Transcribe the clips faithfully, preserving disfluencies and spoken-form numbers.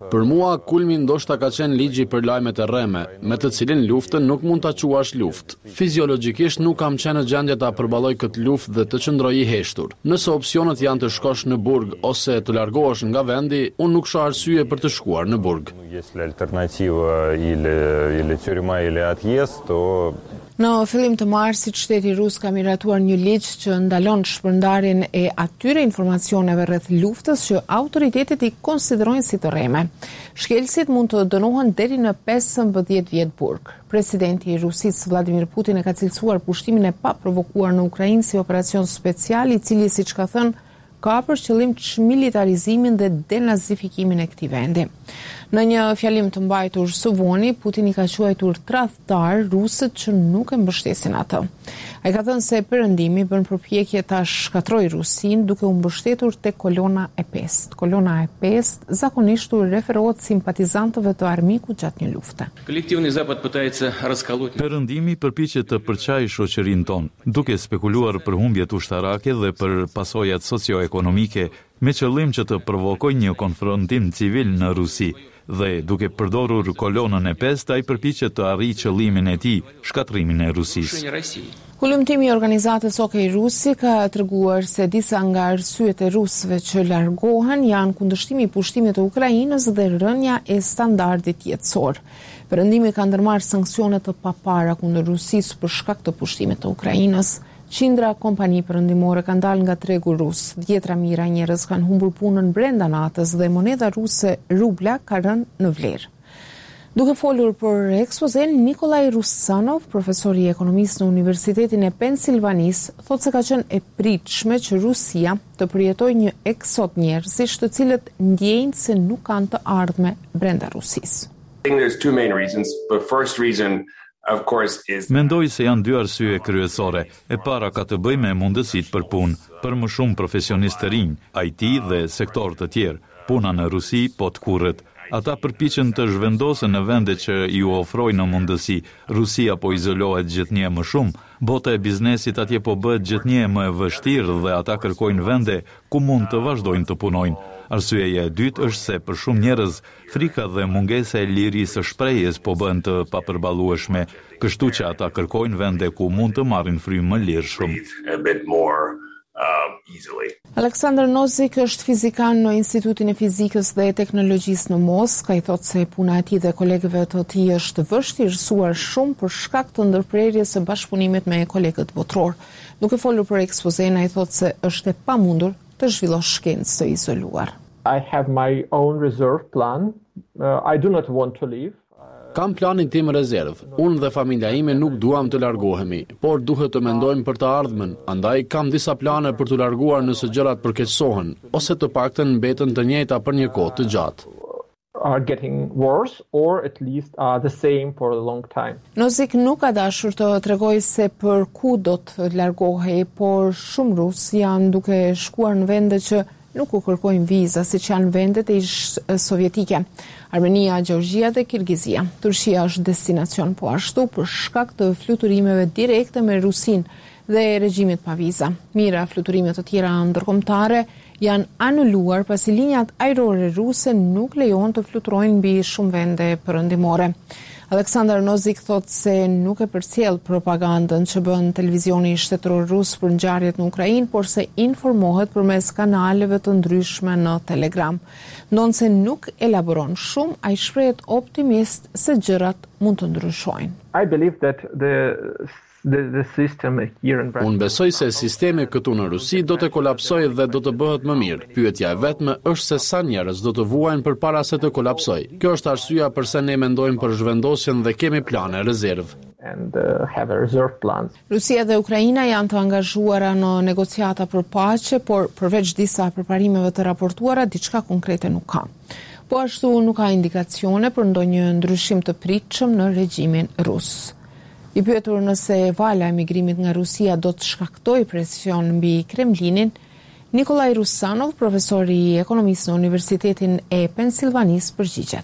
Për mua, kulmi ndoshta ka qenë ligji për lajmet e rreme, me të cilin luftën nuk mund ta quash luftë. Fiziologjikisht nuk kam qenë në gjendje ta përballoj këtë luftë dhe të qëndroj i heshtur. Nëse opsionet janë të shkosh në burg ose të largohesh nga vendi, unë nuk shoh arsye për të shkuar në burg. Если альтернатива или или тюрьма или отъезд, то Në fillim të marsit, shteti rus ka miratuar një ligj që ndalon shpërndarjen e atyre informacioneve rreth luftës që autoritetet i konsiderojnë si të rreme. Shkelësit mund të dënohen deri në pesëmbëdhjetë vjet burg. Presidenti i Rusisë Vladimir Putin e ka cilësuar pushtimin e paprovokuar në Ukrainë si operacion special, i cili, siç ka thënë, ka për qëllim çmilitarizimin dhe denazifikimin e këtij vendi. Në një fjalim të mbajtur së voni, Putin i ka quajtur tradhtar rusët që nuk e mbështesin atë. Ai ka thënë se perëndimi bën përpjekje ta shkatrojë Rusinë duke u mbështetur tek kolona e pestë. Kolona e pestë zakonisht u referohet simpatizantëve të armikut gjatë një lufte. Perëndimi përpiqet të përçajë shoqërinë tonë, duke spekuluar për humbjet ushtarake dhe për pasojat socio-ekonomike, me qëllim që të provokojë një konfrontim civil në Rusi, dhe duke përdorur kolonën e pestë, ai përpiqet të arrijë qëllimin e tij, shkatrimin e Rusisë. Hulumtimi i organizatës Okej Rusi ka treguar se disa nga arsyet e rusëve që largohen janë kundërshtimi i pushtimit të Ukrainës dhe rënja e standardit jetësor. Perëndimi ka ndërmarrë sanksione të papara kundër Rusisë për shkak të pushtimit të Ukrainës. Qindra kompani perëndimore kanë dalë nga tregu rus. Dhjetra mijëra njerëz kanë humbur punën brenda natës dhe moneda ruse rubla ka rënë në vlerë. Duke folur për ekspozen, Nikolaj Rusanov, profesor i ekonomisë në Universitetin e Pensilvanisë, thotë se ka qenë e pritshme që Rusia të përjetojë një eksod njerëzish të cilët ndjejnë se nuk kanë të ardhme brenda Rusisë. There's two main reasons. The first reason of course is Mendoj se janë dy arsye kryesore. E para ka të bëjë me mundësitë për punë, për më shumë profesionistë të rinj, I T dhe sektor të tjerë. Puna në Rusi po të kurrët. Ata përpiqen të zhvendosen në vende që ju ofrojnë mundësi. Rusia po izolohet gjithnjë më shumë, bota e biznesit atje po bëhet gjithnjë më e vështirë dhe ata kërkojnë vende ku mund të vazhdojnë të punojnë. Arsyeja e dytë është se për shumë njerëz frika dhe mungesa e lirisë së shprehjes po bën të papërballueshme, kështu që ata kërkojnë vende ku mund të marrin frymë më lirshëm. Aleksandr Nozik është fizikan në Institutin e Fizikës dhe Teknologjisë në Moskë. Ai thotë se puna e tij dhe kolegëve të tij është vështirësuar shumë për shkak të ndërprerjes së bashkëpunimit me kolegët botror. Duke folur për ekspozen, ai thotë se është e pamundur të zhvillosh shkencë të izoluar. I have my own reserve plan. Uh, I do not want to leave. Kam planin tim rezerv. Unë dhe familja ime nuk duam të largohemi, por duhet të mendojmë për të ardhmen. Andaj kam disa plane për të larguar nëse gjërat përkeqësohen, ose të paktën mbeten të njëjta për një kohë të gjatë. Are getting worse or at least are the same for a long time. Nozik nuk ka dashur të tregojë se për ku do të largohej, por shumë rus janë duke shkuar në vende që nuk u kërkojnë viza, siç janë vendet e ish sovjetike. Armenia, Gjeorgjia dhe Kirgizia. Turqia është destinacion po ashtu për shkak të fluturimeve direkte me Rusinë dhe regjimit pa viza. Mira fluturime të tjera ndërkombëtare janë anuluar pasi linjat ajrore ruse nuk lejon të fluturojnë mbi shumë vende perëndimore. Aleksandr Nozik thotë se nuk e përcjell propagandën që bën televizioni shtetëror rus për ngjarjet në Ukrainë, por se informohet përmes kanaleve të ndryshme në Telegram. Ndonse nuk elaboron shumë, ai shprehet optimist se gjërat mund të ndryshojnë. I believe that the The, the system here in Unë besoj se sistemi këtu në Rusi do të kolapsojë dhe do të bëhet më mirë. Pyetja e vetme është se sa njerëz do të vuajnë përpara se të kolapsojë. Kjo është arsyeja pse ne mendojmë për zhvendosjen dhe kemi plane rezerv. And uh, have a reserve plans. Rusia dhe Ukraina janë të angazhuara në negociata për paqe, por përveç disa përparimeve të raportuara, diçka konkrete nuk ka. Po ashtu nuk ka indikacione për ndonjë ndryshim të pritshëm në regjimin rus. I pyetur nëse vala e migrimit nga Rusia do të shkaktojë presion mbi Kremlinin, Nikolaj Rusanov, profesor i ekonomisë në Universitetin e Pensilvanisë, përgjigjet.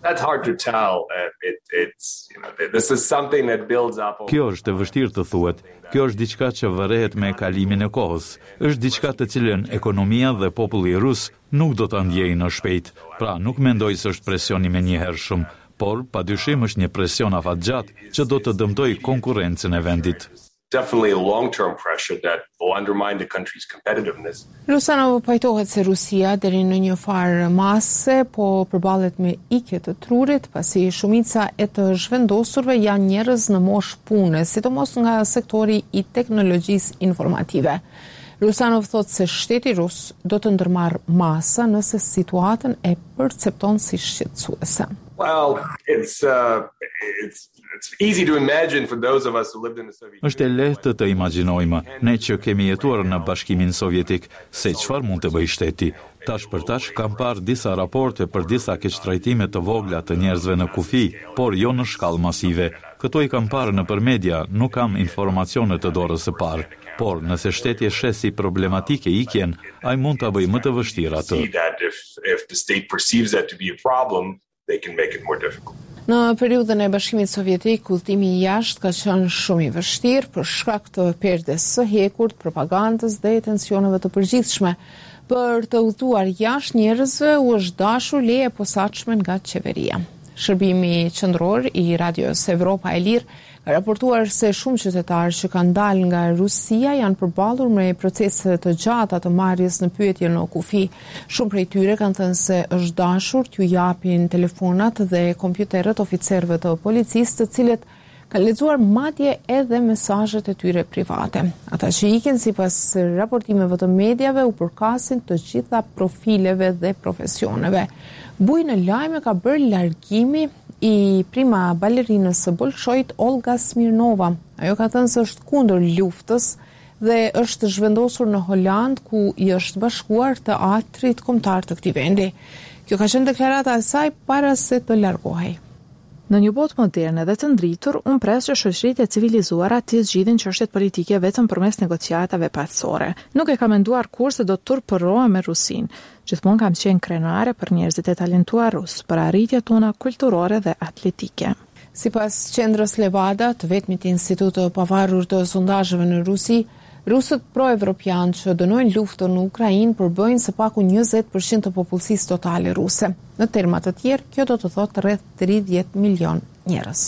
That's hard to tell. Uh, it, it's, you know, this is something that builds up. Kjo është e vështirë të thuhet. Kjo është diçka që varet me kalimin e kohës. Është diçka të cilën ekonomia dhe populli rus nuk do ta ndjejnë në shpejt. Pra, nuk mendoj se është presion i menjëhershëm, por padyshim është një presion afatgjatë që do të dëmtojë konkurrencën e vendit. Definitely a long-term pressure that will undermine the country's competitiveness. Lusanov pajtohet se Rusia deri në një farë mase po përballet me ikje të trurit, pasi shumica e të zhvendosurve janë njerëz në moshë pune, sidomos nga sektori i teknologjisë informative. Lusanov thot se shteti rus do të ndërmarrë masa nëse situatën e percepton si shqetësuese. Well, it's uh, it's it's easy to imagine for those of us who lived in the Soviet Union. Është e lehtë të imagjinojmë, ne që kemi jetuar në Bashkimin Sovjetik, se çfarë mund të bëjë shteti. Tash për tash kam parë disa raporte për disa keqtrajtime të vogla të njerëzve në kufi, por jo në shkallë masive. Këto i kam parë nëpër media, nuk kam informacione të dorës së parë. Por nëse shteti e sheh si problematike ikjen, ai mund ta bëjë më të vështirë atë. If if the state perceives that to be a problem, they can make it more difficult. Në periudhën e Bashkimit Sovjetik, udhëtimi i jashtë ka qenë shumë i vështirë për shkak të perdes së hekurt, propagandës dhe tensioneve të përgjithshme. Për të udhëtuar jashtë njerëzve u është dashur leje posaçme nga qeveria. Shërbimi qendror i Radios Evropa e Lirë ka raportuar se shumë qytetarë që kanë dalë nga Rusia janë përballur me procese të gjata të marrjes në pyetje në kufi. Shumë prej tyre kanë thënë se është dashur t'ju japin telefonat dhe kompjuterët oficerëve të policisë, të cilët kanë lexuar madje edhe mesazhet e tyre private. Ata që ikin sipas raportimeve të mediave u përkasin të gjitha profileve dhe profesioneve. Bujë në lajme ka bërë largimi i prima balerinës së Bolshoit Olga Smirnova. Ajo ka thënë se është kundër luftës dhe është zhvendosur në Holand, ku i është bashkuar teatrit kombëtar të këtij vendi. Kjo ka qenë deklarata e saj para se të largohej. Në një botë moderne dhe të ndritur, unë pres që shoqëritë e civilizuara të zgjidhin çështjet politike vetëm përmes negociatave paqësore. Nuk e kam menduar kur se do të turpërohem me Rusinë. Gjithmonë kam qenë krenare për njerëzit e talentuar rus, për arritjet tona kulturore dhe atletike. Sipas qendrës Levada, të vetmit institut të pavarur të sondazheve në Rusi, rusët pro-evropianë që dënojnë luftën në Ukrainë përbëjnë së paku njëzet përqind të popullsisë totale ruse. Në terma të tjerë, kjo do të thotë rreth tridhjetë milion njerëz.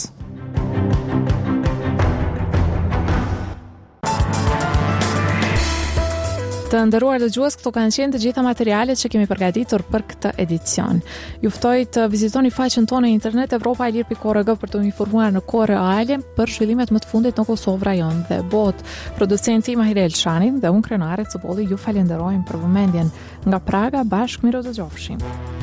Të nderuar dëgjues, këto kanë qenë të gjitha materialet që kemi përgatitur për këtë edicion. Ju ftoj të vizitoni faqen tonë në internet evropa e lirë pikë org për të u informuar në kohë reale për zhvillimet më të fundit në Kosovë, rajon dhe botë. Producenti Mahire Elshani dhe unë krenare Cëbolli ju falenderojmë për vëmendjen. Nga Praga, bashkë miro të gjofshim.